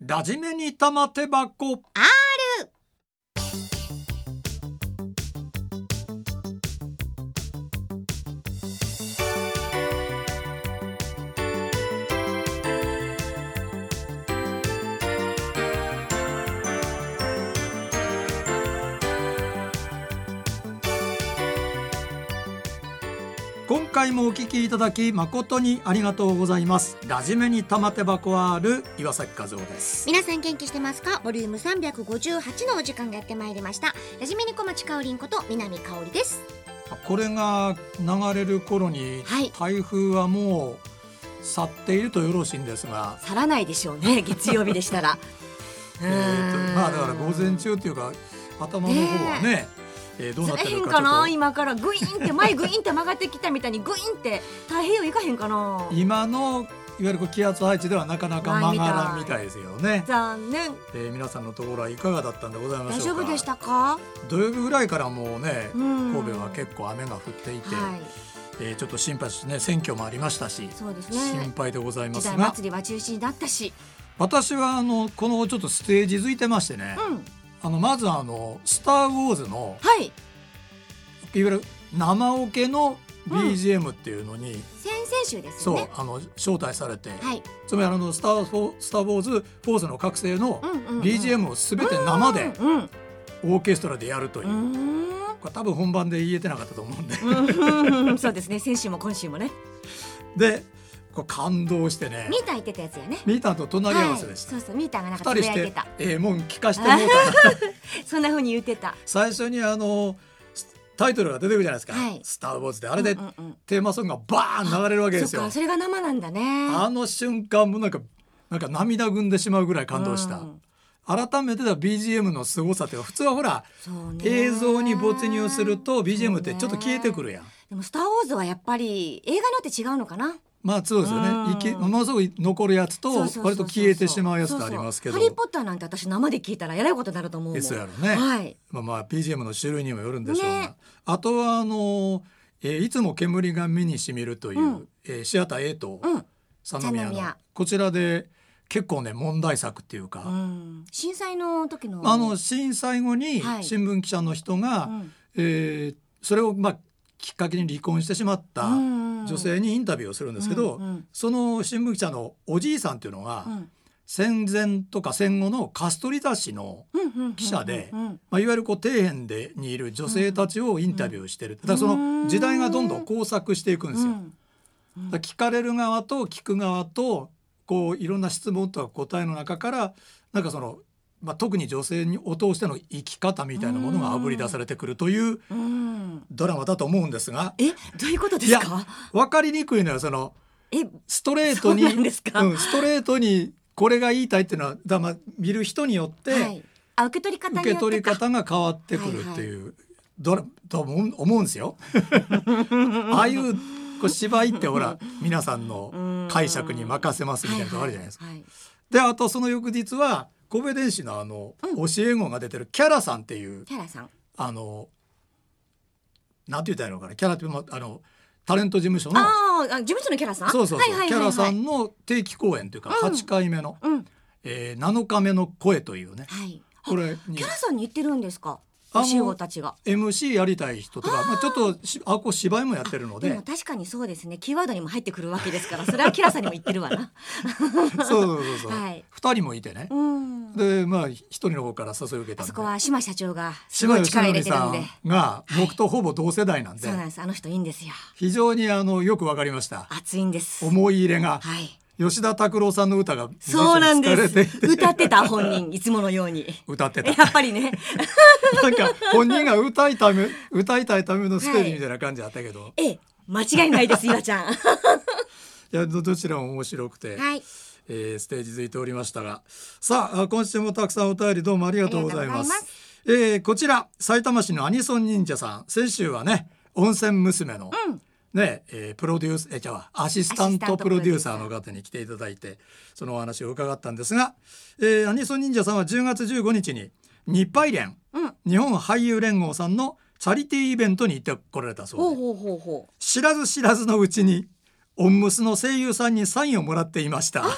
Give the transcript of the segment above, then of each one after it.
ラジメに玉手箱。今回もお聞きいただき誠にありがとうございます。ラジメに玉手箱はある岩崎和夫です。 皆さん元気してますか？ボリューム358のお時間がやってまいりました。ラジメに小町かおりんこと南かおりです。 これが流れる頃に、台風はもう去っているとよろしいんですが、 去らないでしょうね、月曜日でしたらまあだから午前中というか頭の方はね、どうなってるかちょっと。ずれへんかな、今からグイーンって前グイーンって曲がってきたみたいにグイーンって太平洋行かへんかな。今のいわゆる気圧配置ではなかなか曲がらんみたいですよね。 残念。 皆さんのところはいかがだったんでございましょうか。 大丈夫でしたか？ 土曜日ぐらいからもうね、神戸は結構雨が降っていて、ちょっと心配ですね。選挙もありましたし、 そうですね、 心配でございますが、 時代祭りは中止になったし、 私はこのちょっとステージづいてましてね、まずスター・ウォーズの、いわゆる生オケの BGM っていうのに、 先々週ですよね。 そう招待されて、つまりスター・ウォーズフォースの覚醒の BGM を全て生でオーケストラでやるという、これ多分本番で言えてなかったと思うんでそうですね、先週も今週もね。 でこれ感動してね。 ミーター言ってたやつやね。 ミーターと隣り合わせでした。 そうそう、ミーターがなんかつぶやいてた。 もう聞かしてもうたそんな風に言ってた。 最初にタイトルが出てくるじゃないですか、スター・ウォーズで。あれでテーマソングがバーン流れるわけですよ。 それが生なんだね。 あの瞬間もなんか涙ぐんでしまうぐらい感動した。改めてだ BGM の凄さというか、普通はほら、映像に没入すると BGM ってちょっと消えてくるやん。 でもスター・ウォーズはやっぱり映画によって違うのかな。 まあそうですよね。ものすごい残るやつと割と消えてしまうやつとありますけど、 ハリーポッターなんて私生で聞いたらやらいことになると思うもん。 ですやろね。まあ BGM の種類にもよるんでしょうが、あとはいつも煙が目にしみるという、シアター A と三宮のこちらで結構ね問題作っていうか、 震災の時の震災後に新聞記者の人が、それをきっかけに離婚してしまった女性にインタビューをするんですけど、その新聞記者のおじいさんっていうのが、戦前とか戦後のカストリ雑誌の記者で、いわゆる底辺にいる女性たちをインタビューしてる。だからその時代がどんどん交錯していくんですよ。だ聞かれる側と聞く側とこういろんな質問とか答えの中からなんか特に女性を通しての生き方みたいなものがあぶり出されてくるというドラマだと思うんですが、 どういうことですか？ 分かりにくいのよ。ストレートにストレートにこれが言いたいっていうのは見る人によって、 受け取り方が変わってくるっていうドラマと思うんですよ。ああいう芝居ってほら皆さんの解釈に任せますみたいなのがあるじゃないですか。であとその翌日は神戸電子の教え子が出てるキャラさんっていう、なんて言ったらいいのかな、キャラってタレント事務所の事務所のキャラさん、 キャラさんの定期公演というか8回目の、7日目の声というね、 これキャラさんに言ってるんですか？教え子たちが MC やりたい人とか、ちょっと芝居もやってるので。 でも確かにそうですね、キーワードにも入ってくるわけですから、それはキャラさんにも言ってるわな。 そう2人もいてね、で1人の方から誘い受けたんで、 あそこは島社長がすごい力入れてるんで、 が僕とほぼ同世代なんで、 そうなんです、あの人いいんですよ。 非常によくわかりました。 熱いんです、 思い入れが。吉田拓郎さんの歌がそうなんです。歌ってた本人いつものように歌ってた。 やっぱりねなんか本人が歌いたいためのステージみたいな感じだったけど、 間違いないです岩ちゃん。いやどちらも面白くて、ステージづいておりましたが、さあ今週もたくさんお便りどうもありがとうございます。こちら埼玉市のアニソン忍者さん、先週はね温泉娘の、プロデュースアシスタントプロデューサーの方に来ていただいてそのお話を伺ったんですが、アニソン忍者さんは10月15日に日配連、日本俳優連合さんのチャリティーイベントに行ってこられたそうで、知らず知らずのうちにオンムスの声優さんにサインをもらっていました。 そうなん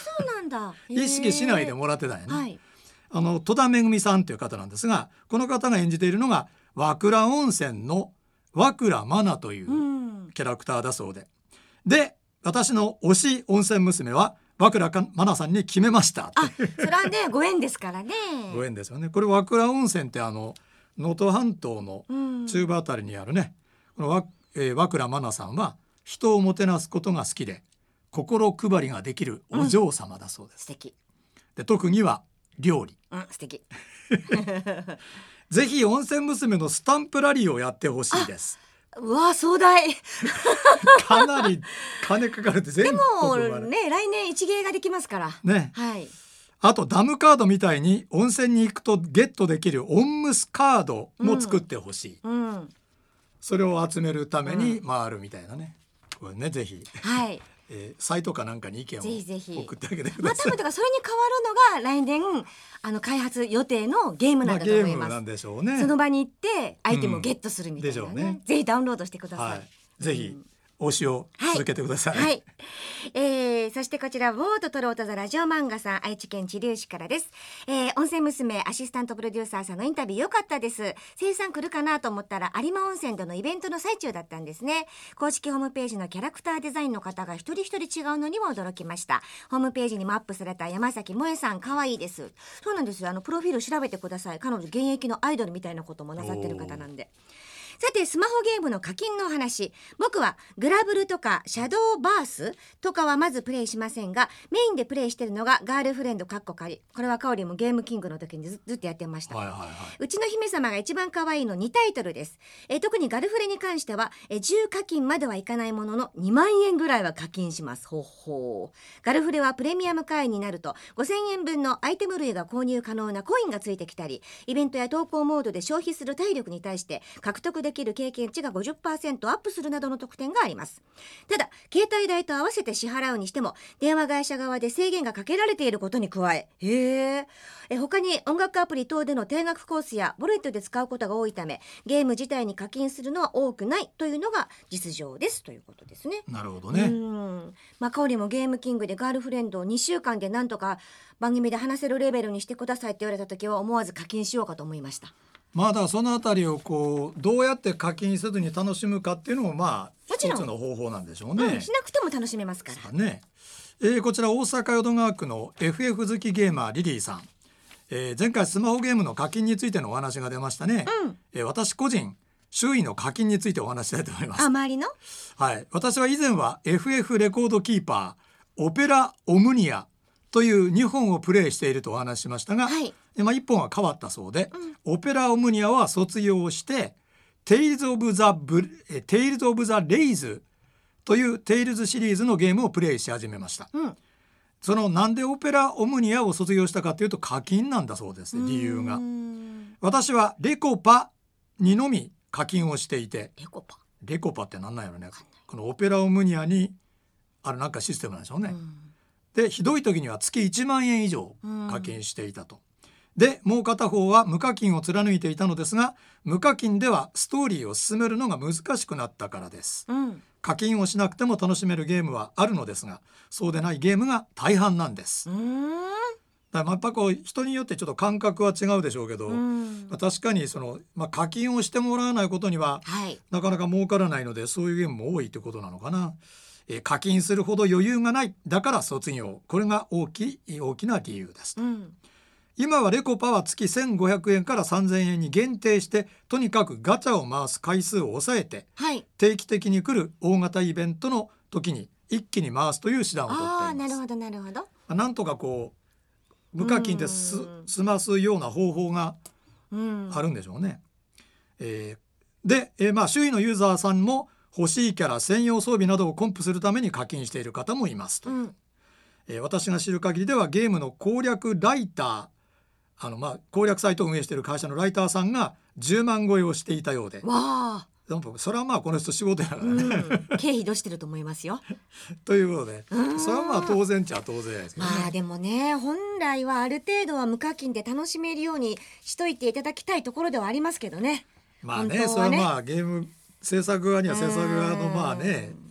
なんだ。 意識しないでもらってたんやね、 はい、 戸田めぐみさんという方なんですが、この方が演じているのが和倉温泉の和倉真奈というキャラクターだそうで、で私の推し温泉娘は和倉真奈さんに決めましたあ、それはねご縁ですからね。 ご縁ですよね。これ和倉温泉って能登半島の中部あたりにあるね、この和倉真奈さんは人をもてなすことが好きで心配りができるお嬢様だそうです、 素敵で特技は料理、 素敵ぜひ温泉娘のスタンプラリーをやってほしいです。 うわ壮大かなり金かかるって全国でもね来年一芸ができますからね、 はい、 あとダムカードみたいに温泉に行くとゲットできるオンムスカードも作ってほしい、それを集めるために回るみたいなね、これねぜひ、 はいサイトかなんかに意見をぜひぜひ送ってあげてください。 多分だからそれに変わるのが来年開発予定のゲームなんだと思います、 ゲームなんでしょうね。 その場に行ってアイテムをゲットするみたいなね、ぜひダウンロードしてください、 ぜひ推しを続けてください、 はいそしてこちらウォードトロートザラジオ漫画さん、愛知県知立市からです、温泉娘アシスタントプロデューサーさんのインタビュー良かったです。生産来るかなと思ったら有馬温泉でのイベントの最中だったんですね。公式ホームページのキャラクターデザインの方が一人一人違うのにも驚きました。ホームページにもアップされた山崎萌さん可愛いです。そうなんですよ、プロフィール調べてください。彼女現役のアイドルみたいなこともなさってる方なんで。さてスマホゲームの課金のお話、僕はグラブルとかシャドーバースとかはまずプレイしませんが、メインでプレイしてるのがガールフレンドかっこ仮、これはカオリもゲームキングの時にずっとやってました、うちの姫様が一番可愛いの2タイトルです。特にガルフレに関しては10課金まではいかないものの2万円ぐらいは課金します。ほほう。ガルフレはプレミアム会員になると5000円分のアイテム類が購入可能なコインがついてきたり、イベントや投稿モードで消費する体力に対して獲得できる経験値が 50% アップするなどの特典があります。ただ携帯代と合わせて支払うにしても電話会社側で制限がかけられていることに加え、他に音楽アプリ等での定額コースやウォレットで使うことが多いためゲーム自体に課金するのは多くないというのが実情ですということですね。 なるほどね。 かおりもゲームキングでガールフレンドを2週間でなんとか番組で話せるレベルにしてくださいって言われた時は思わず課金しようかと思いました。 だからそのあたりをどうやって課金せずに楽しむかっていうのも一つの方法なんでしょうね、 しなくても楽しめますからね。こちら大阪淀川区の FF 好きゲーマーリリーさん、前回スマホゲームの課金についてのお話が出ましたね、私個人周囲の課金についてお話したいと思います。 周りの、 私は以前は FF レコードキーパーオペラオムニアという2本をプレイしているとお話ししましたが、1本は変わったそうで、オペラオムニアは卒業してテイルズ・オブ・ザ・レイズというテイルズシリーズのゲームをプレイし始めました、そのなんでオペラオムニアを卒業したかというと課金なんだそうです。理由が、私はレコパにのみ課金をしていて、レコパって何なんやろね。このオペラオムニアにあるなんかシステムなんでしょうね、でひどい時には月1万円以上課金していたと、でもう片方は無課金を貫いていたのですが、無課金ではストーリーを進めるのが難しくなったからです、課金をしなくても楽しめるゲームはあるのですが、そうでないゲームが大半なんです。だからやっぱ人によってちょっと感覚は違うでしょうけど、確かに課金をしてもらわないことには、なかなか儲からないので、そういうゲームも多いということなのかな。課金するほど余裕がない、だから卒業、これが大きな理由です、今はレコパは月1500円から3000円に限定して、とにかくガチャを回す回数を抑えて、定期的に来る大型イベントの時に一気に回すという手段を取っています。 なるほどなるほど。 なんとか無課金で済ますような方法があるんでしょうね。で、周囲のユーザーさんも欲しいキャラ専用装備などをコンプするために課金している方もいますと、私が知る限りではゲームの攻略ライター、攻略サイトを運営している会社のライターさんが10万超えをしていたようで、それはこの人仕事やからね、 経費どしてると思いますよということで、それは当然っちゃ当然ですけどね。 でもね、本来はある程度は無課金で楽しめるようにしといていただきたいところではありますけどね。 それはゲーム制作側には制作側の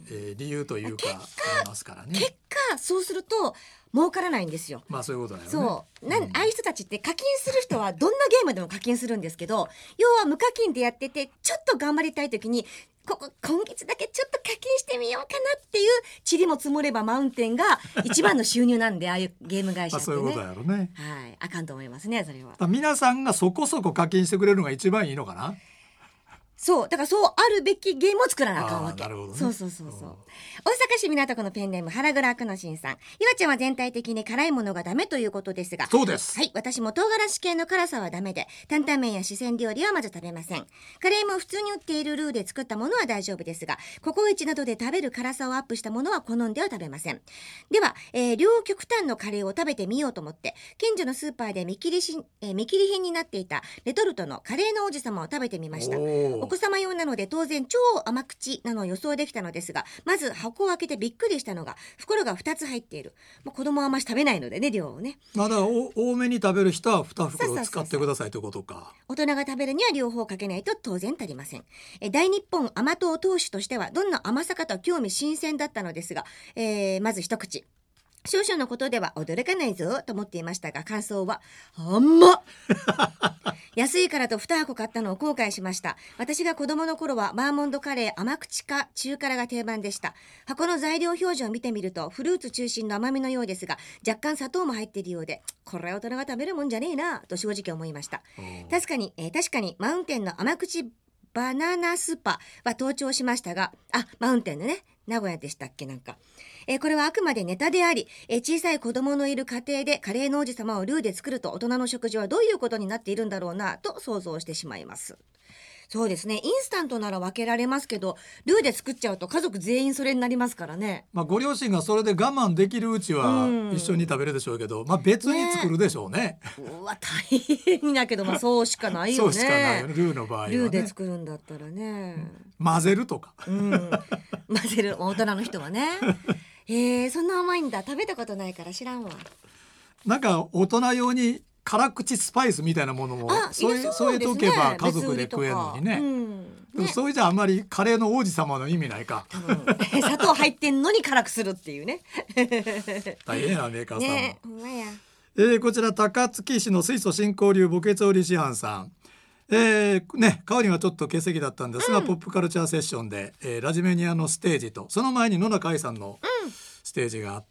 理由というかありますからね。 結果そうすると儲からないんですよ。 まあそういうことだよね。 そうああいう人たちって課金する人はどんなゲームでも課金するんですけど、要は無課金でやっててちょっと頑張りたい時に今月だけちょっと課金してみようかなっていう塵も積もればマウンテンが一番の収入なんでああいうゲーム会社ってね。 そういうことやろね。 はい、あかんと思いますねそれは。 皆さんがそこそこ課金してくれるのが一番いいのかな。 そうだからそうあるべきゲームを作らなあかんわけ。 なるほどね。 そう大阪市港区のペンネーム腹黒悪のしんさん。岩ちゃんは全体的に辛いものがダメということですが。 そうです。 はい、私も唐辛子系の辛さはダメで、担々麺や四川料理はまず食べません。カレーも普通に売っているルーで作ったものは大丈夫ですが、ココイチなどで食べる辛さをアップしたものは好んでは食べません。では、両極端のカレーを食べてみようと思って近所のスーパーで見切り品になっていたレトルトのカレーの王子様を食べてみました。お子様用なので当然超甘口なのを予想できたのですが、まず箱を開けてびっくりしたのが袋が2つ入っている。子供はあんまし食べないのでね、量をね。 まだ多めに食べる人は2袋を使ってくださいということか。 大人が食べるには両方かけないと当然足りません。大日本甘党党首としてはどんな甘さかと興味津々だったのですが、まず一口。少々のことでは驚かないぞと思っていましたが、感想は甘っ安いからと2箱買ったのを後悔しました。私が子供の頃はバーモンドカレー甘口か中辛が定番でした。箱の材料表示を見てみるとフルーツ中心の甘みのようですが、若干砂糖も入っているようで、これは大人が食べるもんじゃねえなと正直思いました。確かにマウンテンの甘口バナナスパは登頂しましたが、マウンテンのね、名古屋でしたっけなんか。これはあくまでネタであり、小さい子供のいる家庭でカレーの王子様をルーで作ると大人の食事はどういうことになっているんだろうなと想像してしまいます。そうですね、インスタントなら分けられますけど、ルーで作っちゃうと家族全員それになりますからね。 ご両親がそれで我慢できるうちは一緒に食べるでしょうけど、別に作るでしょうね。 うわ大変だけど、そうしかないよね。 そうしかないよね、ルーの場合はね。 ルーで作るんだったらね、 混ぜるとか、 混ぜる大人の人はねそんな甘いんだ。食べたことないから知らんわ。 なんか大人用に辛口スパイスみたいなものも添えとけば家族で食えるのにね。でもそれじゃあんまりカレーの王子様の意味ないか。 砂糖入ってんのに辛くするっていうね大変なメーカーさんも、 ね、ほんまや。 こちら高槻市の水素新興流墓穴織師範さん。香りはちょっと欠席だったんですが、ポップカルチャーセッションで、ラジメニアのステージとその前に野中愛さんのステージがあって、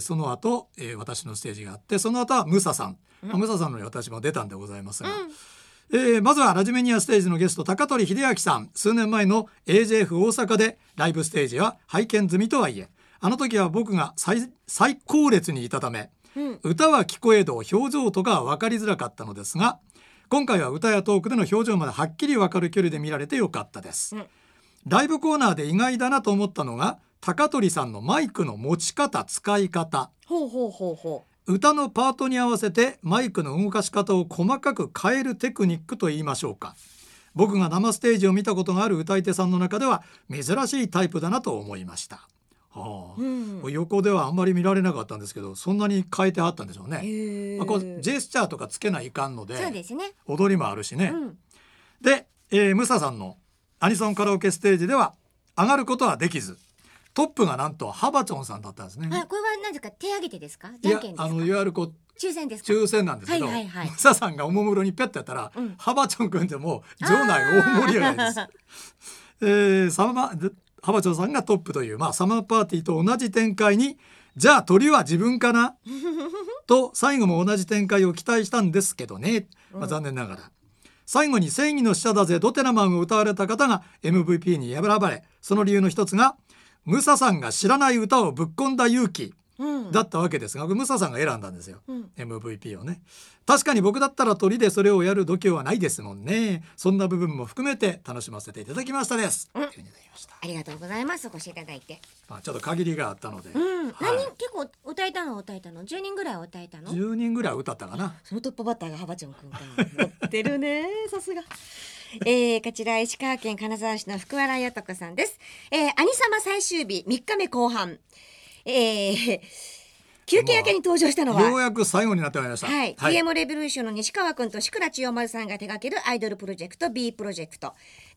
その後、私のステージがあって、その後はムサさん、ムサさんのに私も出たんでございますが、まずはラジメニアステージのゲスト高取秀明さん。数年前の AJF 大阪でライブステージは拝見済みとはいえ、あの時は僕が最後列にいたため、歌は聞こえど表情とかは分かりづらかったのですが、今回は歌やトークでの表情まではっきり分かる距離で見られてよかったです。ライブコーナーで意外だなと思ったのが高取さんのマイクの持ち方、使い方。歌のパートに合わせてマイクの動かし方を細かく変えるテクニックと言いましょうか。僕が生ステージを見たことがある歌い手さんの中では珍しいタイプだなと思いました。横ではあんまり見られなかったんですけど、そんなに変えてあったんでしょうね。こうジェスチャーとかつけないかんので、 そうですね、 踊りもあるしね。で、ムサさんのアニソンカラオケステージでは上がることはできず、トップがなんとハバチョンさんだったんですね。 これは何ですか、手挙げてですか、じゃんけんですか。 いわゆるこう抽選ですか。 抽選なんですけど、ムサさんがおもむろにペッとやったら、ハバチョン君でも場内大盛り上がりです。ハバチョンさんがトップという、サマーパーティーと同じ展開に、じゃあ鳥は自分かなと最後も同じ展開を期待したんですけどね、残念ながら最後に正義の使者だぜドテナマンを歌われた方が MVP に選ばれ、その理由の一つがムサさんが知らない歌をぶっ込んだ勇気だったわけですが、ムサさんが選んだんですよ、MVP をね。確かに僕だったら鳥でそれをやる度胸はないですもんね。そんな部分も含めて楽しませていただきましたです、 ありがとうございます。お越しいただいて、 ちょっと限りがあったので、 何人結構歌えたの10人ぐらい歌えたの。 10人ぐらい歌ったかな。 そのトップバッターがハバチョンくんか。持ってるねさすが。こちら石川県金沢市の福原やとこさんです。兄様最終日3日目後半、休憩明けに登場したのはようやく最後になってまいりました。 TM レボリューションの西川くんと志倉千代丸さんが手掛けるアイドルプロジェクト B プロジェクト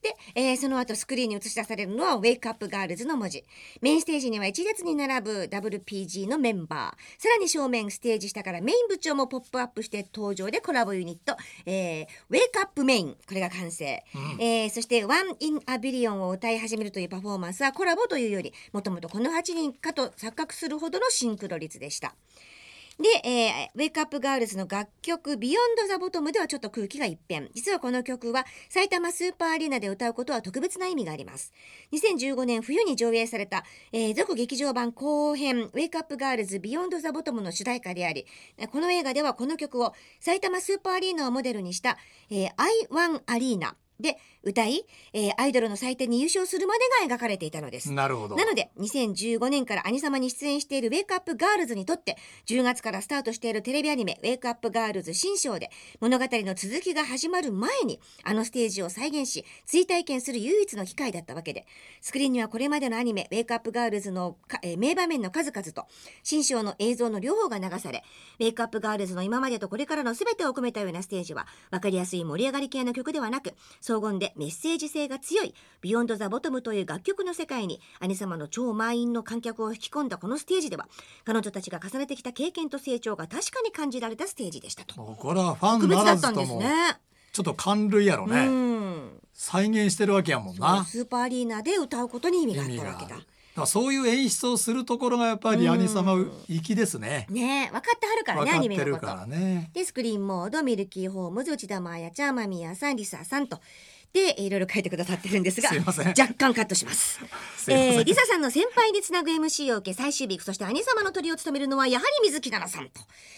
で、その後スクリーンに映し出されるのはウェイクアップガールズの文字。メインステージには1列に並ぶ WPG のメンバー、さらに正面ステージ下からメイン部長もポップアップして登場でコラボユニット、ウェイクアップメイン、これが完成、そしてワンインアビリオンを歌い始めるというパフォーマンスはコラボというよりもともとこの8人かと錯覚するほどのシンクロ率でした。で、ウェイクアップガールズの楽曲ビヨンドザボトムではちょっと空気が一変。実はこの曲は埼玉スーパーアリーナで歌うことは特別な意味があります。2015年冬に上映された、続劇場版後編ウェイクアップガールズビヨンドザボトムの主題歌であり、この映画ではこの曲を埼玉スーパーアリーナをモデルにした、I1 アリーナで歌い、アイドルの祭典に優勝するまでが描かれていたのです。 なるほど。 なので2015年から兄様に出演しているウェイクアップガールズにとって10月からスタートしているテレビアニメウェイクアップガールズ新章で物語の続きが始まる前にあのステージを再現し追体験する唯一の機会だったわけで、スクリーンにはこれまでのアニメウェイクアップガールズの、名場面の数々と新章の映像の両方が流され、ウェイクアップガールズの今までとこれからの全てを込めたようなステージは分かりやすい盛り上がり系の曲ではなく、荘厳でメッセージ性が強いビヨンドザボトムという楽曲の世界に兄様の超満員の観客を引き込んだこのステージでは、彼女たちが重ねてきた経験と成長が確かに感じられたステージでしたと。 これはファンならずともちょっと感類やろね。再現してるわけやもんな。 スーパーアリーナで歌うことに意味があったわけだ。 だからそういう演出をするところがやっぱり兄様粋ですね。 ねえ、分かってはるからね、アニメのこと。 分かってるからね。 でスクリーンモード、ミルキーホームズ、内田真彩ちゃん、間宮さん、リサさんとでいろいろ書いてくださってるんですが、 すいません、 若干カットします。リサさんの先輩につなぐ MC を受け最終日、そして兄様のトリを務めるのはやはり水木奈々さんと、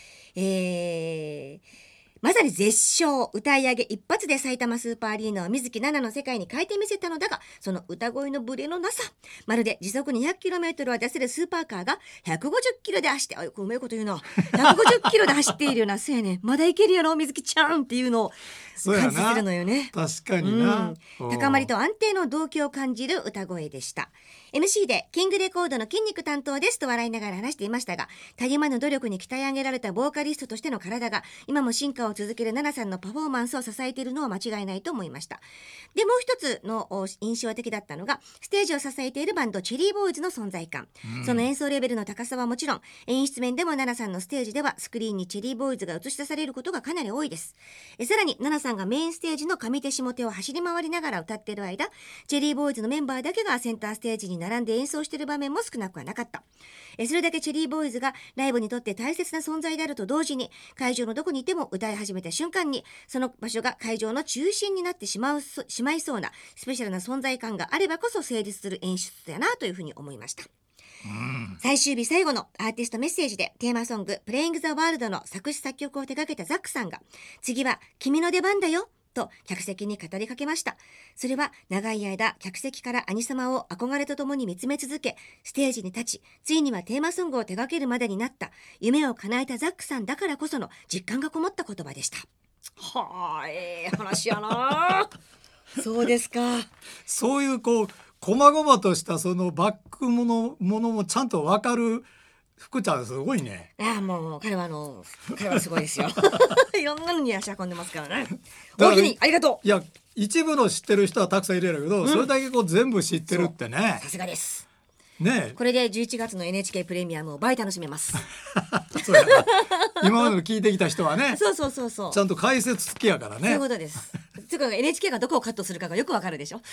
まさに絶唱、歌い上げ一発で埼玉スーパーアリーナを水木奈々の世界に変えてみせたのだが、その歌声のブレのなさ、まるで時速 200km は出せるスーパーカーが 150km で走って、うまいこと言うな、150km で走っているような、そうやね、まだいけるやろ水木ちゃんっていうのを感じするのよね。 確かにな、 高まりと安定の動機を感じる歌声でした。 MC でキングレコードの筋肉担当ですと笑いながら話していましたが、たゆまぬ努力に鍛え上げられたボーカリストとしての体が今も進化を続ける奈々さんのパフォーマンスを支えているのは間違いないと思いました。でもう一つの印象的だったのがステージを支えているバンドチェリーボーイズの存在感、その演奏レベルの高さはもちろん、演出面でも奈々さんのステージではスクリーンにチェリーボーイズが映し出されることがかなり多いです。さらに奈々さんがメインステージの上手下手を走り回りながら歌っている間、チェリーボーイズのメンバーだけがセンターステージに並んで演奏している場面も少なくはなかった。それだけチェリーボーイズがライブにとって大切な存在であると同時に、会場のどこにいても歌い始めた瞬間にその場所が会場の中心になってしまいそうなスペシャルな存在感があればこそ成立する演出だなというふうに思いました。最終日最後のアーティストメッセージでテーマソングプレイングザワールドの作詞作曲を手掛けたザックさんが、次は君の出番だよと客席に語りかけました。それは長い間客席から兄様を憧れとともに見つめ続け、ステージに立ち、ついにはテーマソングを手掛けるまでになった夢を叶えたザックさんだからこその実感がこもった言葉でした。はあ、話やなそうですか。 そういうこまごまとしたそのバックものもちゃんと分かる福ちゃんすごいね。 いやもう彼はすごいですよいろんなのに足運んでますからね。大きにありがとう。 いや一部の知ってる人はたくさんいるやろうけど、それだけ全部知ってるってね、 さすがですね。 これで11月の NHK プレミアムを倍楽しめますそうやな今までの聞いてきた人はねそうちゃんと解説付きやからね。 そういうことです。つうか NHK がどこをカットするかがよくわかるでしょ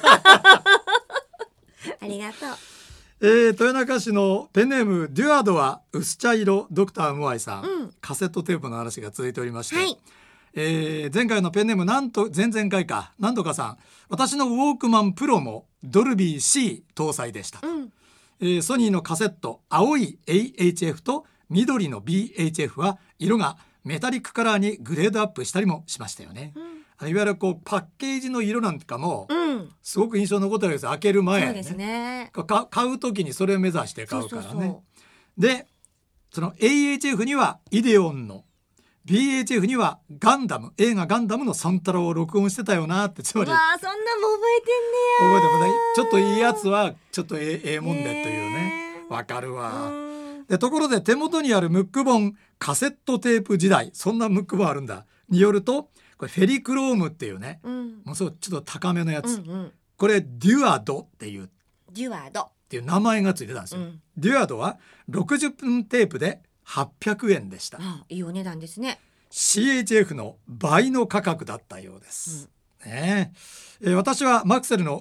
ありがとう。 豊中市のペンネームデュアドは薄茶色ドクタームアイさん、カセットテープの話が続いておりまして、はい、前回のペンネーム前々回かなんとかさん、私のウォークマンプロもドルビー C 搭載でした、ソニーのカセット青い AHF と緑の BHF は色がメタリックカラーにグレードアップしたりもしましたよね、いわゆるパッケージの色なんかもすごく印象に残ってるわけです。開ける前、 そうですね、 買う時にそれを目指して買うからね。でその AHF にはイデオンの BHF にはガンダム、映画ガンダムのサントラを録音してたよなって。つまりそんなんも覚えてんねや。 覚えてもない。ちょっといいやつはちょっとええもんでというね。わかるわ。でところで手元にあるムック本カセットテープ時代、そんなムック本あるんだによると、 これフェリクロームっていうね、もうそうちょっと高めのやつ、これデュアドっていうっていう名前がついてたんですよ、デュアドは60分テープで800円でした。 いいお値段ですね。 CHF の倍の価格だったようです、私はマクセルの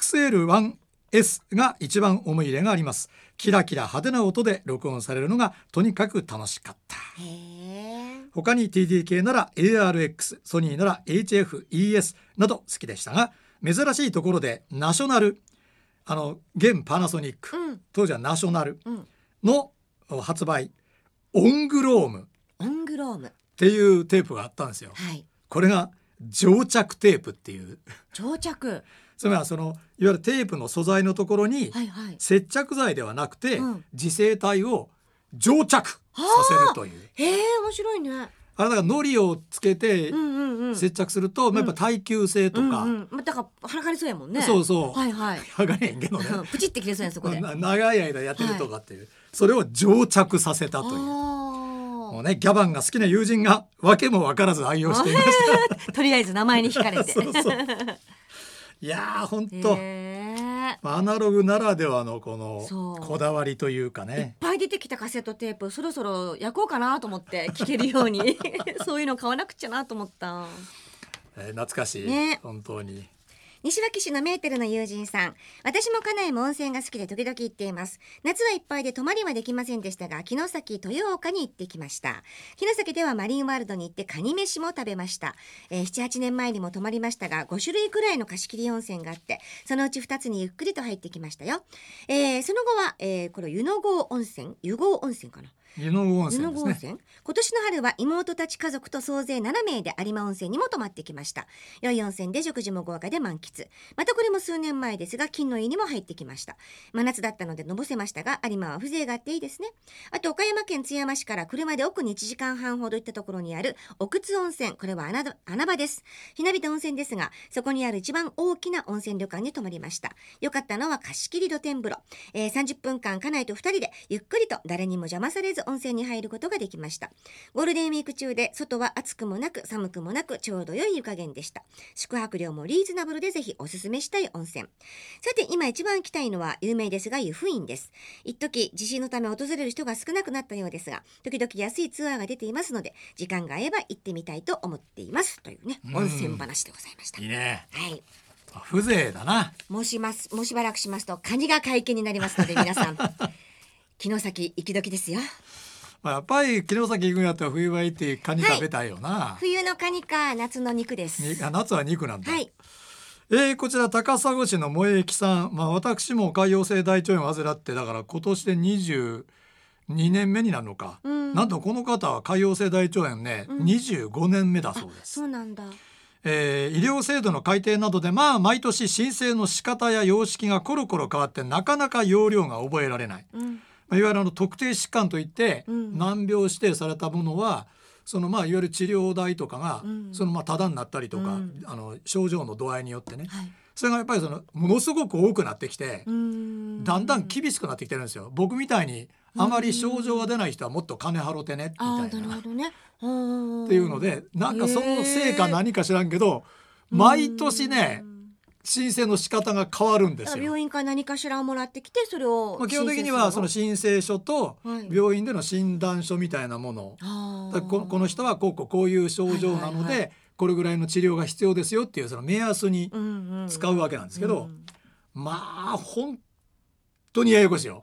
XL1S が一番思い入れがあります。キラキラ派手な音で録音されるのがとにかく楽しかった。他に TDK なら ARX、 ソニーなら HF、ES など好きでしたが、珍しいところでナショナル、現パナソニック、当時はナショナルの発売、オングロームっていうテープがあったんですよ、これが蒸着テープっていう蒸着、 つまりはいわゆるテープの素材のところに接着剤ではなくて、磁性体を蒸着させるという。 面白いね。 だから糊をつけて接着すると、やっぱ耐久性とか、 だから剥がれそうやもんね。 そう剥がれへんけどねプチって切れそうや、そこで長い間やってるとかっていう、それを蒸着させたという。もうね、ギャバンが好きな友人が訳も分からず愛用していましたとりあえず名前に惹かれていやー本当、アナログならではのこのこだわりというかね、いっぱい出てきたカセットテープ、そろそろ焼こうかなと思って聴けるようにそういうの買わなくちゃなと思った、 懐かしい、本当に。 西脇市のメーテルの友人さん、私も家内も温泉が好きで時々行っています。夏はいっぱいで泊まりはできませんでしたが、城崎豊岡に行ってきました。城崎ではマリンワールドに行ってカニ飯も食べました。7、8年前にも泊まりましたが、5種類くらいの貸し切り温泉があって、そのうち2つにゆっくりと入ってきましたよ。その後は、これ湯の郷温泉かな、 湯の郷温泉ですね。 今年の春は妹たち家族と総勢7名で有馬温泉にも泊まってきました。良い温泉で食事も豪華で満喫。またこれも数年前ですが、金の湯にも入ってきました。真夏だったのでのぼせましたが、有馬は風情があっていいですね。あと岡山県津山市から車で奥に1時間半ほど行ったところにある奥津温泉、これは穴場です。ひなびた温泉ですが、そこにある一番大きな温泉旅館に泊まりました。良かったのは貸し切り露天風呂、30分間家内と2人でゆっくりと誰にも邪魔されず温泉に入ることができました。ゴールデンウィーク中で外は暑くもなく寒くもなくちょうど良い湯加減でした。宿泊料もリーズナブルでぜひおすすめしたい温泉。さて今一番行きたいのは有名ですが湯布院です。一時地震のため訪れる人が少なくなったようですが、時々安いツアーが出ていますので、時間が合えば行ってみたいと思っていますというね、温泉話でございました。 いいね。 はい。 風情だな。 もうしばらくしますとカニが解禁になりますので皆さん城崎行き時ですよ。 やっぱり城崎行くんやったら冬場行ってカニ食べたいよな、 冬のカニか夏の肉です。 夏は肉なんだ、こちら高砂市の萌木さん、私も潰瘍性大腸炎を患ってだから今年で22年目になるのか、なんとこの方は潰瘍性大腸炎ね、25年目だそうです。 そうなんだ。 医療制度の改定などで毎年申請の仕方や様式がコロコロ変わってなかなか要領が覚えられない、いわゆる特定疾患といって、難病指定されたものはいわゆる治療代とかが、タダになったりとか、症状の度合いによってね、それがやっぱりものすごく多くなってきて、だんだん厳しくなってきてるんですよ。僕みたいにあまり症状が出ない人はもっと金払ってねみたいな、っていうので、なんかそのせいか何か知らんけど、毎年ね申請の仕方が変わるんですよ。 病院から何かしらをもらってきて、それを基本的にはその申請書と病院での診断書みたいなもの、この人はこういう症状なので、これぐらいの治療が必要ですよっていうその目安に使うわけなんですけど、本当にややこしいよ。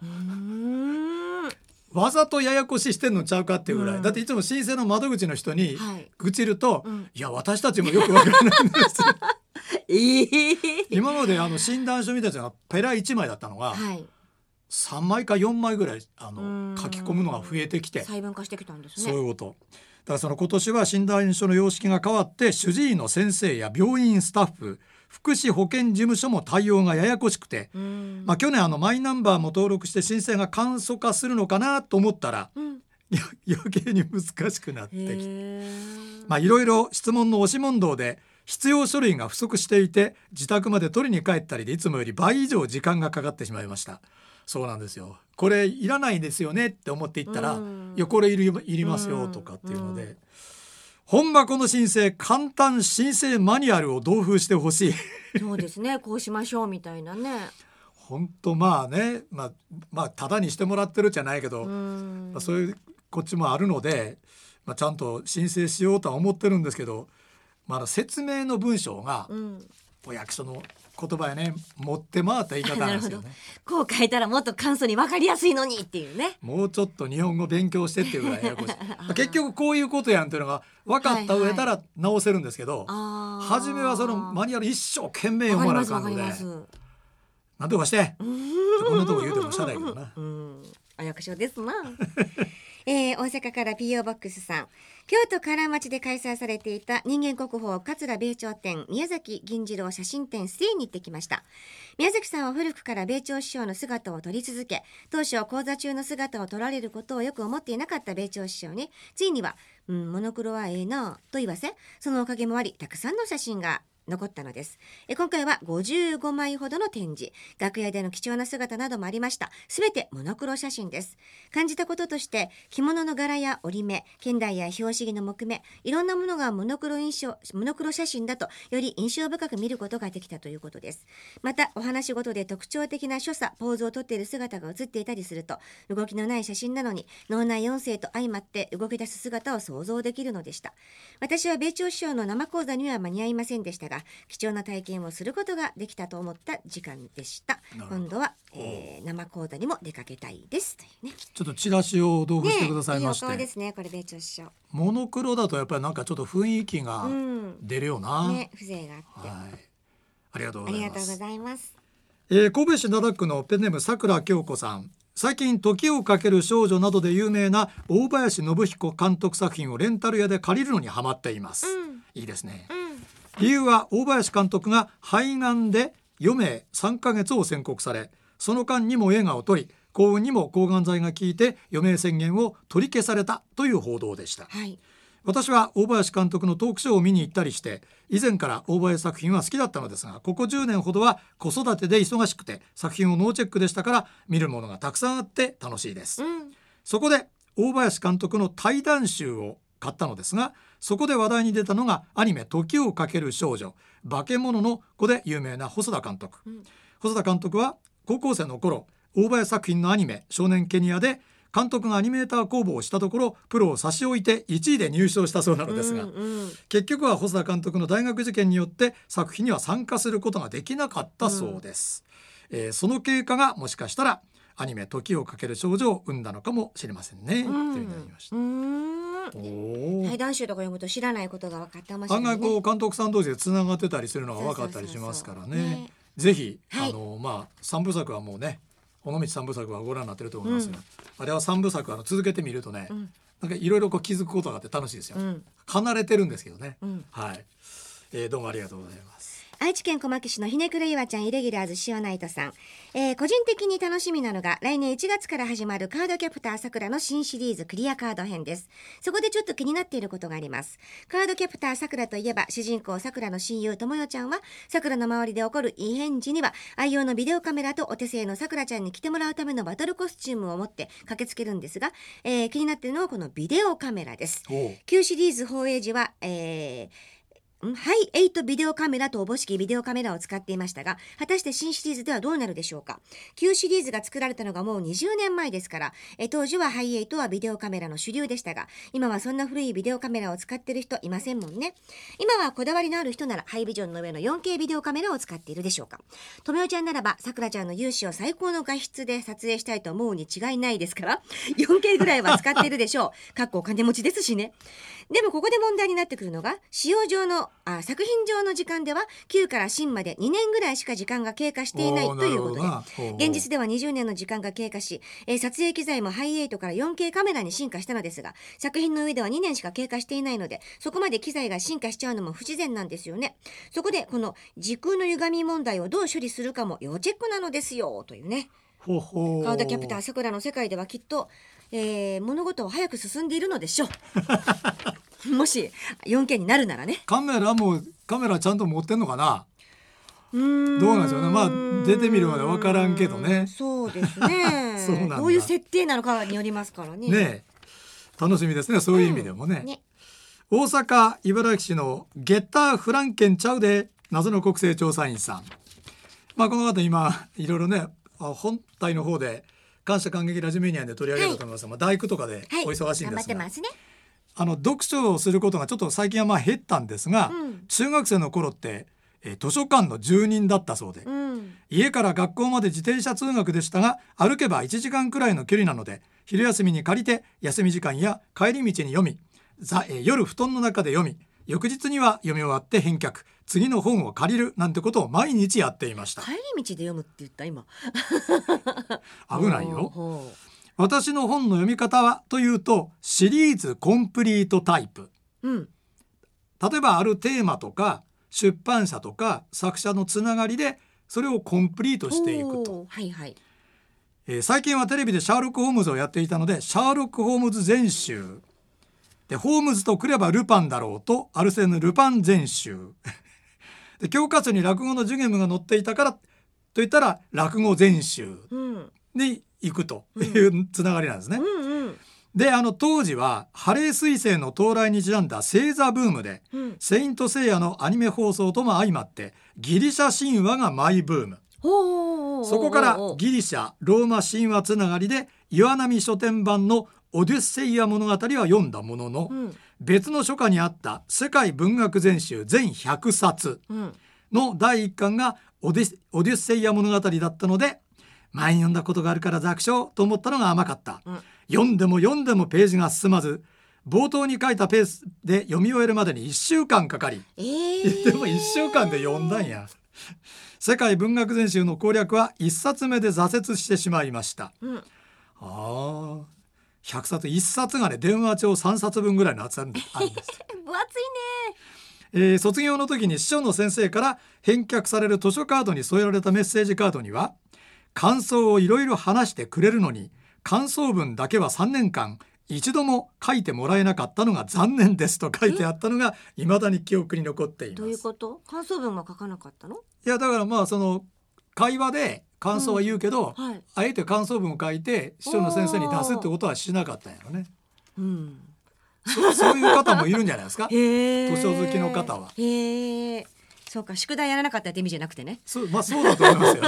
わざとややこししてんのちゃうかっていうぐらい、だっていつも申請の窓口の人に愚痴ると、いや私たちもよくわからないんです今まで診断書みたいなのがペラ1枚だったのが、3枚か4枚ぐらい書き込むのが増えてきて細分化してきたんですね。 そういうこと。だから今年は診断書の様式が変わって、主治医の先生や病院スタッフ、福祉保健事務所も対応がややこしくて、去年マイナンバーも登録して申請が簡素化するのかなと思ったら、余計に難しくなってきて、いろいろ質問の押し問答で必要書類が不足していて、自宅まで取りに帰ったりでいつもより倍以上時間がかかってしまいました。そうなんですよ。これいらないですよねって思っていったら、いやこれいりますよとかっていうので、 本箱の申請簡単申請マニュアルを同封してほしいそうですね、こうしましょうみたいなね。 本当まあね、まあタダにしてもらってるじゃないけど、そういうこっちもあるので、ちゃんと申請しようとは思ってるんですけど、説明の文章が、お役所の言葉やね、持って回った言い方なんですよねこう書いたらもっと簡素に分かりやすいのにっていうね。 もうちょっと日本語勉強してっていうぐらいややこしい結局こういうことやんっていうのが分かった上から直せるんですけど、初めはそのマニュアル一生懸命読まなあかんので、なんとかしてこんなとこ言うてもしゃあないけどなお役所ですな大阪から PO ボックスさん、京都唐町で開催されていた人間国宝桂米朝展宮崎銀次郎写真展ステイに行ってきました。宮崎さんは古くから米朝師匠の姿を撮り続け、当初講座中の姿を撮られることをよく思っていなかった米朝師匠に、ついには、モノクロはええなと言わせ、そのおかげもありたくさんの写真が残ったのです。今回は55枚ほどの展示、楽屋での貴重な姿などもありました。すべてモノクロ写真です。感じたこととして、着物の柄や折り目、現代や表紙木の木目、いろんなものがモノクロ写真だとより印象深く見ることができたということです。またお話ごとで特徴的な所作、ポーズをとっている姿が写っていたりすると、動きのない写真なのに脳内音声と相まって動き出す姿を想像できるのでした。私は米朝師匠の生講座には間に合いませんでしたが、貴重な体験をすることができたと思った時間でした。今度は、生講座にも出かけたいですというね。 ちょっとチラシを同封してくださいまして、 いいお顔ですね、これ米朝師匠。 モノクロだとやっぱりなんかちょっと雰囲気が出るよな、 風情があって、 ありがとうございます。神戸市灘区のペンネームさくら京子さん、最近時をかける少女などで有名な大林信彦監督作品をレンタル屋で借りるのにハマっています、いいですね、理由は大林監督が肺がんで余命3ヶ月を宣告され、その間にも映画を撮り、幸運にも抗がん剤が効いて余命宣言を取り消されたという報道でした、私は大林監督のトークショーを見に行ったりして、以前から大林作品は好きだったのですが、ここ10年ほどは子育てで忙しくて作品をノーチェックでしたから、見るものがたくさんあって楽しいです、そこで大林監督の対談集を買ったのですが、そこで話題に出たのがアニメ時をかける少女、化け物の子で有名な細田監督、細田監督は高校生の頃、大林作品のアニメ少年ケニアで監督がアニメーター公募をしたところ、プロを差し置いて1位で入賞したそうなのですが、結局は細田監督の大学受験によって作品には参加することができなかったそうです、その経過がもしかしたらアニメ時をかける少女を生んだのかもしれませんね、というなりました。 対談集とか読むと知らないことが分かってましたね。 案外監督さん同士でつながってたりするのが分かったりしますからね。ぜひ、3部作はもうね、尾道3部作はご覧になってると思いますが、あれは3部作続けてみるとね、なんかいろいろ気づくことがあって楽しいですよ、離れてるんですけどね、どうもありがとうございます。 愛知県小牧市のひねくれいわちゃんイレギュラーズシオナイトさん、個人的に楽しみなのが来年1月から始まるカードキャプターさくらの新シリーズクリアカード編です。そこでちょっと気になっていることがあります。カードキャプターさくらといえば、主人公さくらの親友ともよちゃんはさくらの周りで起こる異変時には愛用のビデオカメラとお手製のさくらちゃんに着てもらうためのバトルコスチュームを持って駆けつけるんですが、気になっているのはこのビデオカメラです。旧シリーズ放映時は、ハイ8ビデオカメラとおぼしきビデオカメラを使っていましたが、果たして新シリーズではどうなるでしょうか。旧シリーズが作られたのがもう20年前ですから、当時はハイ8はビデオカメラの主流でしたが、今はそんな古いビデオカメラを使っている人いませんもんね。今はこだわりのある人ならハイビジョンの上の 4K ビデオカメラを使っているでしょうか。ともよちゃんならばさくらちゃんの勇姿を最高の画質で撮影したいと思うに違いないですから、 4K ぐらいは使っているでしょう。かっこお金持ちですしね。でもここで問題になってくるのが、作品上の時間では旧から新まで2年ぐらいしか時間が経過していないということで、現実では20年の時間が経過し、撮影機材もハイ8から 4K カメラに進化したのですが、作品の上では2年しか経過していないので、そこまで機材が進化しちゃうのも不自然なんですよね。そこでこの時空の歪み問題をどう処理するかも要チェックなのですよというね。カードキャプターさくらの世界ではきっと、物事を早く進んでいるのでしょうもし 4K になるならね。 カメラちゃんと持ってんのかな。どうなんですよね。出てみるまで分からんけどね。 そうですねそうなんだ。 どういう設定なのかによりますからね。 楽しみですね、そういう意味でもね。 大阪茨城市のゲッターフランケンちゃうで謎の国勢調査員さん、この方今いろいろね本体の方で感謝感激ラジメニアで取り上げたと思いますが、大工とかでお忙しいんですが、 頑張ってますね。 読書をすることがちょっと最近は減ったんですが、中学生の頃って図書館の住人だったそうで、家から学校まで自転車通学でしたが、歩けば1時間くらいの距離なので昼休みに借りて休み時間や帰り道に読み、夜布団の中で読み、翌日には読み終わって返却、次の本を借りるなんてことを毎日やっていました。 帰り道で読むって言った今危ないよ。私の本の読み方はというとシリーズコンプリートタイプ、例えばあるテーマとか出版社とか作者のつながりでそれをコンプリートしていくと、最近はテレビでシャーロック・ホームズをやっていたのでシャーロック・ホームズ全集で、ホームズとくればルパンだろうとアルセーヌ・ルパン全集で、教科書に落語のジュゲムが載っていたからといったら落語全集に行くというつながりなんですね。で、当時はハレー彗星の到来にちなんだ星座ブームで、セイントセイヤのアニメ放送とも相まってギリシャ神話がマイブーム。そこからギリシャローマ神話つながりで岩波書店版のオデュッセイア物語は読んだものの、別の書家にあった世界文学全集全100冊の第1巻がオデュッセイア物語だったので、前に読んだことがあるから楽勝と思ったのが甘かった、読んでもページが進まず、冒頭に書いたペースで読み終えるまでに1週間かかり、でも1週間で読んだんや。世界文学全集の攻略は1冊目で挫折してしまいました、100冊1冊がね、電話帳3冊分ぐらいの厚さあるんです分厚いね。 卒業の時に師匠の先生から返却される図書カードに添えられたメッセージカードには、感想をいろいろ話してくれるのに感想文だけは3年間一度も書いてもらえなかったのが残念ですと書いてあったのが未だに記憶に残っています。 どういうこと？感想文は書かなかったの？ いや、だからその会話で感想は言うけど、あえて感想文を書いて師匠の先生に出すってことはしなかったんやろね。そういう方もいるんじゃないですか。図書好きの方は。 そうか、宿題やらなかったって意味じゃなくてね。 そうだと思いますよ。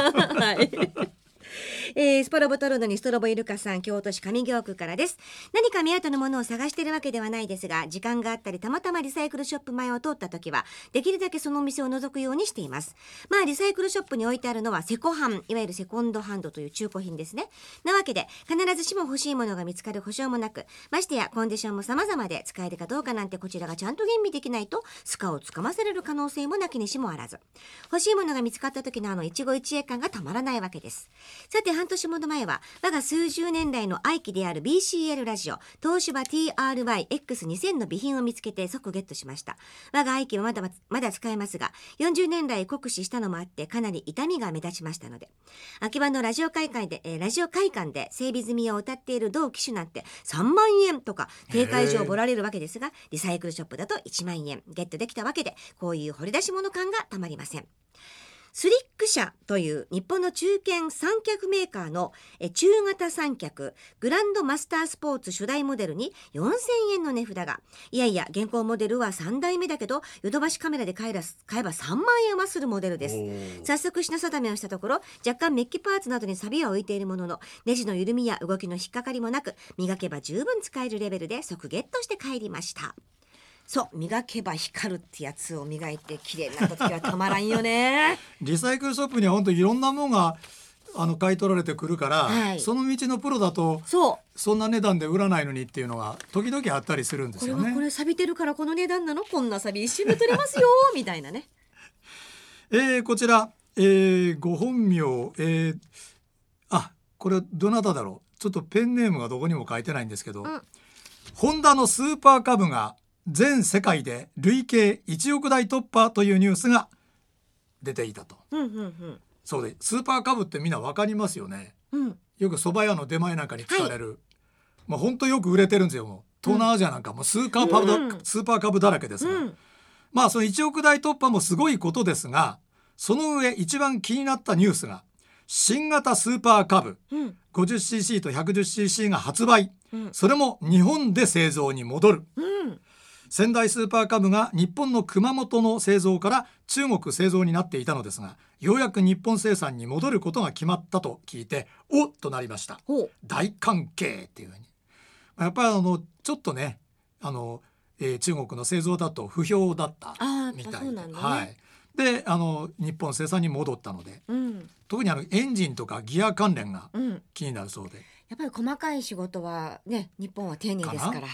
スポロボトルドにストロボイルカさん、京都市上京区からです。何か目当てのものを探しているわけではないですが、時間があったりたまたまリサイクルショップ前を通った時はできるだけそのお店を覗くようにしています。リサイクルショップに置いてあるのはセコハン、いわゆるセコンドハンドという中古品ですね。なわけで必ずしも欲しいものが見つかる保証もなく、ましてやコンディションも様々で使えるかどうかなんてこちらがちゃんと吟味できないとスカをつかませれる可能性もなきにしもあらず、欲しいものが見つかった時の一期一会感がたまらないわけです。さて、半年ほど前は我が数十年来の愛機である BCL ラジオ東芝 TRY-X2000 の備品を見つけて即ゲットしました。我が愛機はまだ使えますが、40年来酷使したのもあってかなり傷みが目立ちましたので、秋葉のラジオ会館で整備済みを歌っている同機種なんて3万円とか定価以上ぼられるわけですが、リサイクルショップだと1万円ゲットできたわけで、こういう掘り出し物感がたまりません。スリック社という日本の中堅三脚メーカーの中型三脚グランドマスタースポーツ初代モデルに4000円の値札が、いやいや現行モデルは3代目だけどヨドバシカメラで買えば3万円はするモデルです。早速品定めをしたところ、若干メッキパーツなどに錆は浮いているものの、ネジの緩みや動きの引っかかりもなく、磨けば十分使えるレベルで即ゲットして帰りました。そう、磨けば光るってやつを磨いて綺麗になった時はたまらんよね。 リサイクルショップには本当いろんなものが買い取られてくるから、その道のプロだとそんな値段で売らないのにっていうのが時々あったりするんですよね。 これ錆びてるからこの値段なの、こんな錆び一瞬で取れますよみたいなね。 こちら、ご本名、これどなただろう、ちょっとペンネームがどこにも書いてないんですけど、ホンダのスーパーカブが全世界で累計1億台突破というニュースが出ていたと。そうで、スーパーカブってみんな分かりますよね。よく蕎麦屋の出前なんかに使われる、本当よく売れてるんですよ。もう東南アジアなんかもスーパーカブだらけですが、その1億台突破もすごいことですが、その上一番気になったニュースが新型スーパーカブ、50cc と 110cc が発売、それも日本で製造に戻る。 仙台スーパーカブが日本の熊本の製造から中国製造になっていたのですが、ようやく日本生産に戻ることが決まったと聞いておっとなりました。大歓迎っていうふうに、やっぱりちょっとね中国の製造だと不評だったみたいで、はい、で日本生産に戻ったので、特にエンジンとかギア関連が気になるそうで、 やっぱり細かい仕事はね日本は丁寧ですから、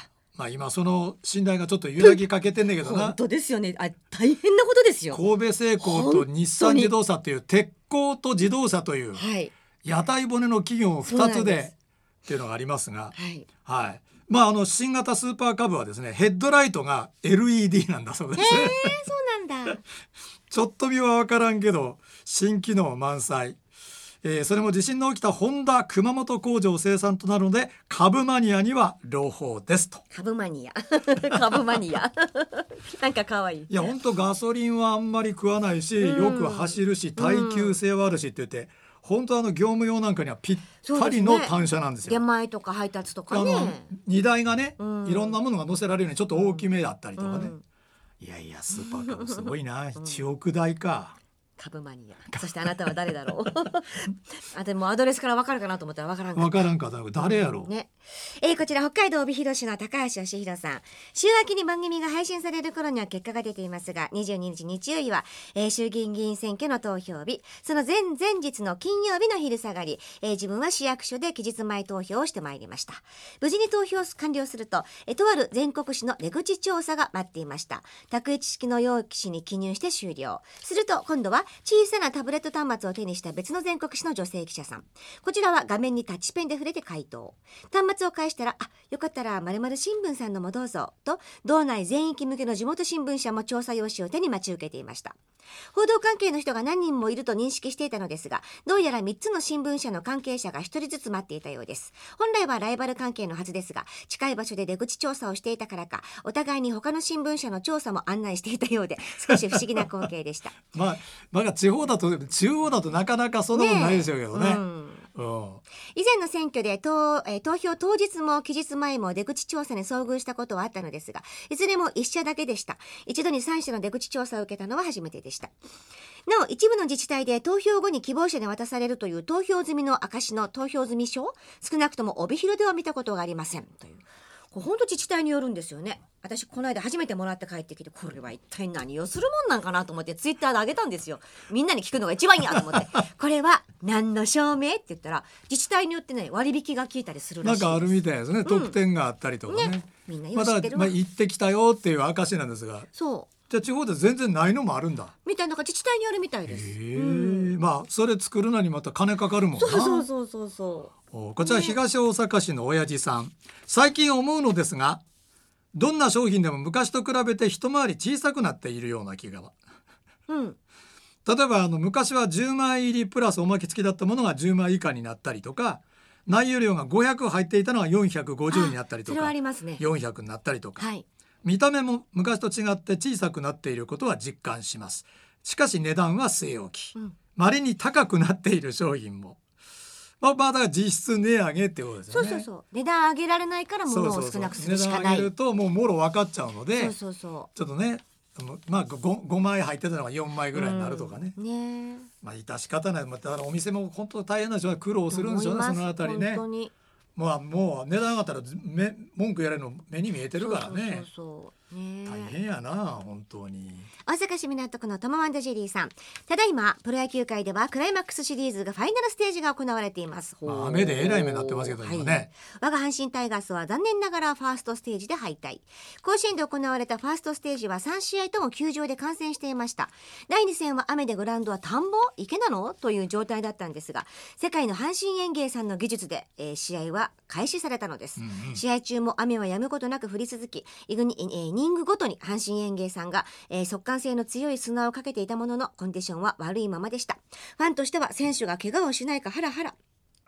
今その信頼がちょっと揺らぎかけてんだけどな。 本当ですよね。大変なことですよ。 神戸製鋼と日産自動車という鉄鋼と自動車という屋台骨の企業2つでっていうのがありますが、新型スーパーカブはですね、ヘッドライトが LED なんだそうです。 そうなんだ。 ちょっと見は分からんけど新機能満載。それも地震の起きたホンダ熊本工場生産となるので、株マニアには朗報ですと。 株マニア株マニアなんか可愛い。 いや本当ガソリンはあんまり食わないし、よく走るし耐久性はあるしって言って、本当業務用なんかにはぴったりの単車なんですよ。 出前とか配達とかね、 荷台がね、いろんなものが載せられるようにちょっと大きめだったりとかね、いやいやスーパーカブすごいな1億台か。 株マニア。そしてあなたは誰だろうでもアドレスから分かるかなと思ったら分からんかった。 誰やろう、 ね。こちら北海道帯広市の高橋義弘さん。週明けに番組が配信される頃には結果が出ていますが、22日日曜日は、衆議院議員選挙の投票日、その前日の金曜日の昼下がり、自分は市役所で期日前投票をしてまいりました。無事に投票完了すると、とある全国紙の出口調査が待っていました。択一式の容器紙に記入して終了すると、今度は小さなタブレット端末を手にした別の全国紙の女性記者さん。こちらは画面にタッチペンで触れて回答。端末を返したら、よかったら〇〇新聞さんのもどうぞと、道内全域向けの地元新聞社も調査用紙を手に待ち受けていました。報道関係の人が何人もいると認識していたのですが、どうやら3つの新聞社の関係者が1人ずつ待っていたようです。本来はライバル関係のはずですが、近い場所で出口調査をしていたからか、お互いに他の新聞社の調査も案内していたようで、少し不思議な光景でした。 地方だと中央だとなかなかそんなことないでしょうけどね。以前の選挙で投票当日も期日前も出口調査に遭遇したことはあったのですが、いずれも1社だけでした。一度に3社の出口調査を受けたのは初めてでした。なお一部の自治体で投票後に希望者に渡されるという投票済みの証の投票済証、少なくとも帯広では見たことがありませんという。本当自治体によるんですよね。私この間初めてもらって帰ってきて、これは一体何をするもんなんかなと思ってツイッターで上げたんですよ。みんなに聞くのが一番いいやと思ってこれは何の証明って言ったら、自治体によってね割引が効いたりするらしいです。 なんかあるみたいですね、特典があったりとかね。 みんなよく知ってるわ。 行ってきたよっていう証なんですが、 そうじゃあ地方で全然ないのもあるんだみたいな、自治体によるみたいです。 それ作るのにまた金かかるもんな。そうこちら東大阪市の親父さん。最近思うのですが、どんな商品でも昔と比べて一回り小さくなっているような気が、例えば昔は10枚入りプラスおまけ付きだったものが10枚以下になったりとか、内容量が500入っていたのが450になったりとか、 それはありますね。 400になったりとか、見た目も昔と違って小さくなっていることは実感します。しかし値段は据え置き、稀に高くなっている商品も、だから実質値上げってことですよね。 値段上げられないから物を少なくするしかない。 値段上げるともろ分かっちゃうので、ちょっとね、5枚入ってたのが4枚ぐらいになるとかね。致し方ない。だからお店も本当大変な人は苦労するんでしょうね、そのあたりね。もう値段上がったら文句やれるの目に見えてるからね。大変やな本当に。 大阪市港区のトモワンドジェリーさん。ただいまプロ野球界ではクライマックスシリーズがファイナルステージが行われています。 雨でえらい目になってますけど今ね、 我が阪神タイガースは残念ながらファーストステージで敗退。甲子園で行われたファーストステージは3試合とも球場で観戦していました。第2戦は雨でグラウンドは田んぼ池なのという状態だったんですが、世界の阪神園芸さんの技術で、試合は開始されたのです。試合中も雨は止むことなく降り続き、イニングごとに阪神園芸さんが、速乾性の強い砂をかけていたものの、コンディションは悪いままでした。ファンとしては選手が怪我をしないかハラハラ。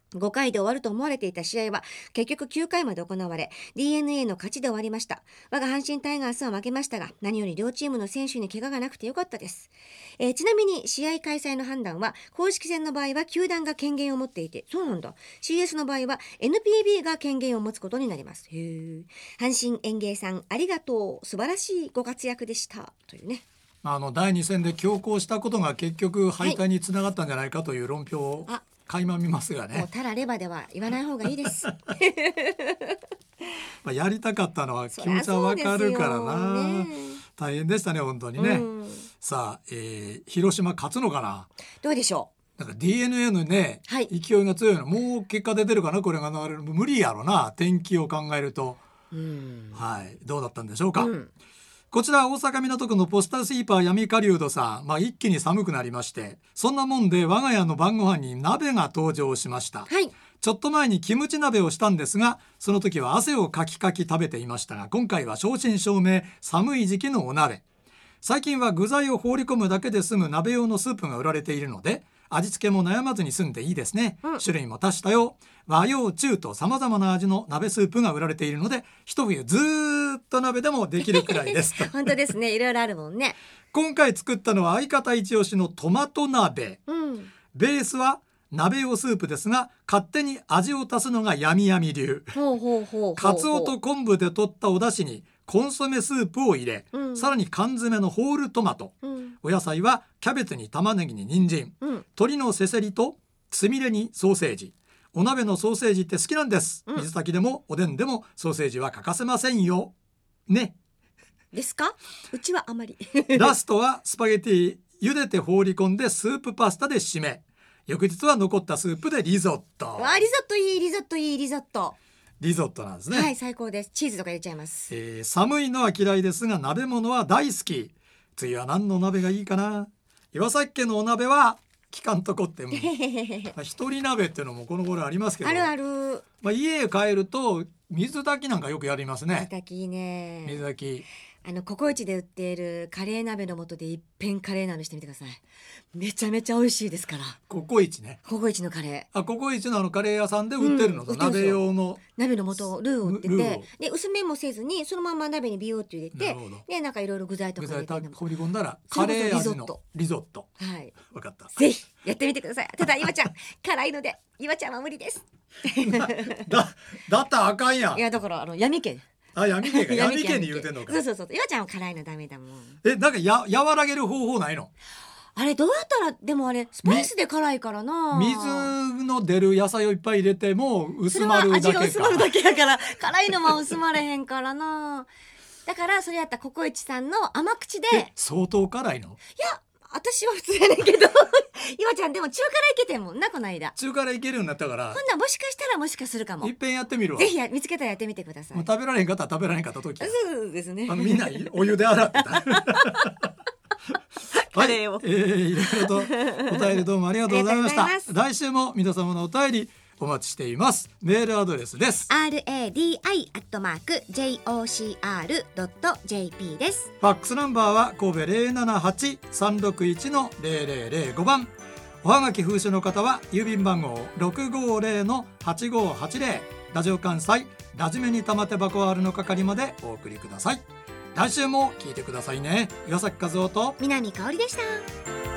5回で終わると思われていた試合は結局9回まで行われ DNA の勝ちで終わりました。我が阪神タイガースは負けましたが、何より両チームの選手に怪我がなくてよかったです。ちなみに試合開催の判断は公式戦の場合は球団が権限を持っていて、そうなんだ、 CS の場合は NPB が権限を持つことになります。へー。阪神園芸さんありがとう、素晴らしいご活躍でしたというね。 第2戦で強行したことが結局敗退につながったんじゃないかという論評を垣間見ますがね。 もうたらればでは言わない方がいいですやりたかったのは気持ちはわかるからな、ね、大変でしたね本当にね。さあ、広島勝つのかな。 どうでしょう。 なんか DNA のね、はい、勢いが強いの。もう結果出てるかな、これが流れる。無理やろな、天気を考えると。はい、どうだったんでしょうか。こちら大阪港区のポスタルスイーパー闇狩人さん、一気に寒くなりまして、そんなもんで我が家の晩ご飯に鍋が登場しました、はい、ちょっと前にキムチ鍋をしたんですが、その時は汗をかきかき食べていましたが、今回は正真正銘寒い時期のお鍋。最近は具材を放り込むだけで済む鍋用のスープが売られているので、味付けも悩まずに済んでいいですね、種類も多種多様、和洋中と様々な味の鍋スープが売られているので、一冬ずっと鍋でもできるくらいです本当ですね、いろいろあるもんね。 今回作ったのは相方一押しのトマト鍋、ベースは鍋用スープですが、勝手に味を足すのが闇闇流。カツオと昆布で取ったお出汁にコンソメスープを入れ、さらに缶詰のホールトマト、お野菜はキャベツに玉ねぎに人参、鶏のせせりとつみれにソーセージ。お鍋のソーセージって好きなんです、水炊きでもおでんでもソーセージは欠かせませんよね。 ですか。うちはあまりラストはスパゲティ、茹でて放り込んでスープパスタで締め、翌日は残ったスープでリゾット。 リゾットいい、リゾットいい、リゾット。 リゾットなんですね。 はい、最高です。チーズとか入れちゃいます。 寒いのは嫌いですが鍋物は大好き。次は何の鍋がいいかな。岩崎家のお鍋は聞かんとこっても一人鍋っていうのもこの頃ありますけど、 あるある。 家へ帰ると水炊きなんかよくやりますね。 水炊きね。 水炊き。 ココイチで売っているカレー鍋の素で一遍カレーなのしてみてください。めちゃめちゃ美味しいですから。 ココイチね。 ココイチのカレー。 ココイチのカレー屋さんで売ってるの、鍋用の鍋の素ルーを売ってて、で薄めもせずにそのまま鍋にビヨーっと入れて、でなんかいろいろ具材とか入れて放り込んだらカレー味のリゾット。 はい。 わかった。 ぜひやってみてください。ただ岩ちゃん辛いので岩ちゃんは無理です。 だったらあかんやん。 いやだから闇家。 闇家に言うてんのか。 そう。岩ちゃんは辛いのダメだもん。 なんか和らげる方法ないの？ あれどうやったら、でもあれスパイスで辛いからな。 水の出る野菜をいっぱい入れても薄まるだけか。 それは味が薄まるだけやから辛いのも薄まれへんからな。だからそれやったらココイチさんの甘口で。 相当辛いの？いや私は普通やねんけど岩ちゃんでも中辛いけてんもんな、この間。 中辛いけるようになったから、 ほんならもしかしたらもしかするかも。 いっぺんやってみるわ。 ぜひ見つけたらやってみてください。 もう食べられへんかったら食べられへんかった時。 そうですね。 みんなお湯で洗ってたカレーを、 いろいろとお便りどうもありがとうございました。来週も皆様のお便りお待ちしています。メールアドレスです。 radi@jocr.jp です。 ファックスナンバーは神戸 078-361-0005 番。おはがき封書の方は郵便番号 650-8580 ラジオ関西ラジメに玉手箱 R の係までお送りください。来週も聞いてくださいね。岩崎和夫と南香織でした。